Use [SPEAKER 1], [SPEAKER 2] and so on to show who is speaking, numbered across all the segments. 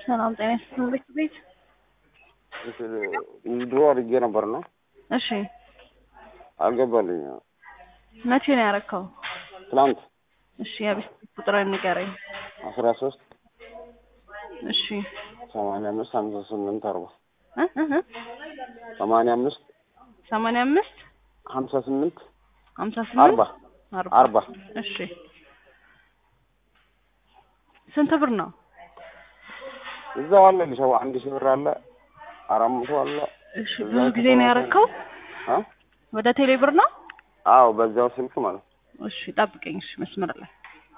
[SPEAKER 1] ሰላም ጤና ይስጥልኝ ቤት
[SPEAKER 2] ድሮ አድርጌ ነበር ነው።
[SPEAKER 1] እሺ
[SPEAKER 2] አልገባልኝ።
[SPEAKER 1] መቼ ነው ያረከው?
[SPEAKER 2] ትናንት።
[SPEAKER 1] እሺ ያብስ ቁጥሩን ንገረኝ።
[SPEAKER 2] 13
[SPEAKER 1] እሺ
[SPEAKER 2] 85 58 40
[SPEAKER 1] 85
[SPEAKER 2] 85 58
[SPEAKER 1] 58
[SPEAKER 2] 40
[SPEAKER 1] እሺ ስንት ብር ነው?
[SPEAKER 2] እዛው አለ ልጅው 1000 ብር አለ 400 አለ።
[SPEAKER 1] እሺ ብዙ ጊዜ ነው ያረከው? ወደ ቴሌ ብር ነው?
[SPEAKER 2] አዎ በዛው ስልክ ማለት።
[SPEAKER 1] እሺ ጠብቀኝ። እሺ መስመር ላይ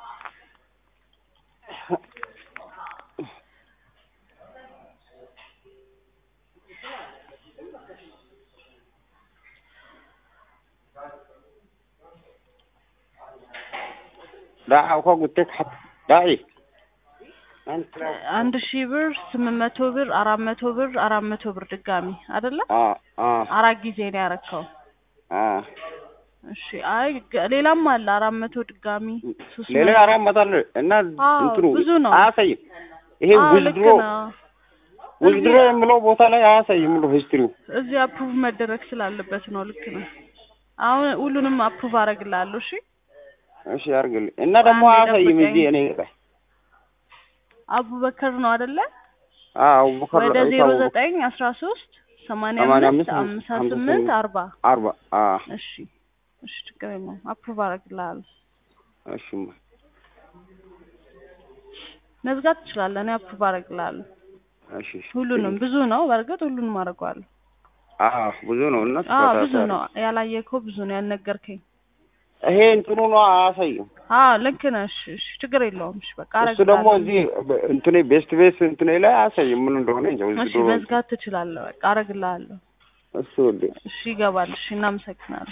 [SPEAKER 2] ዳው ኮጉቴክ ዳይ
[SPEAKER 1] 1000 ብር 800 ብር 400 ብር 400 ብር ድጋሚ አይደለ? አራት ጊዜ ነው ያረከው። እሺ አይ ሌላም አለ 400 ድጋሚ 300
[SPEAKER 2] ሌላ 400 አለ እና እንትኑ አያሳይም። ይሄ ውዝድሮ የምለው ቦታ ላይ አያሳይም ነው ሂስትሪው።
[SPEAKER 1] እዚህ አፕሩቭ መደረግ ስላለበት ነው። ልክ ነው። አሁን ሁሉንም አፕሩቭ አረግላለሁ። እሺ
[SPEAKER 2] እሺ አርግልኝ እና ደግሞ አያሳይም እዚህ እኔ
[SPEAKER 1] አቡበከር ነው አይደለ?
[SPEAKER 2] አቡበከር
[SPEAKER 1] ወደ 0913 85 58 40 እሺ እሺ ችግር የለውም አፕሩቭ አረግላለሁ።
[SPEAKER 2] እሺ
[SPEAKER 1] መዝጋት ትችላለህ። እኔ አፕሩቭ አረግላለሁ።
[SPEAKER 2] እሺ
[SPEAKER 1] ሁሉንም ብዙ ነው በርግጥ ሁሉንም አረጋለሁ።
[SPEAKER 2] ብዙ ነው እና
[SPEAKER 1] ብዙ ነው ያላየከው ብዙ ነው ያልነገርከኝ።
[SPEAKER 2] ይሄ እንትኑ ነው አያሳይም።
[SPEAKER 1] ልክ ነህ። እሺ ችግር የለውም። እሺ በቃ አረጋለሁ።
[SPEAKER 2] እሱ ደግሞ እዚህ እንትኔ ቤስት እንትኔ ላይ አያሳይም ምን እንደሆነ እንጂ
[SPEAKER 1] እሺ መዝጋት ትችላለህ። በቃ አረግላለሁ።
[SPEAKER 2] እሺ
[SPEAKER 1] እሺ ይገባል። እሺ እናመሰግናለን።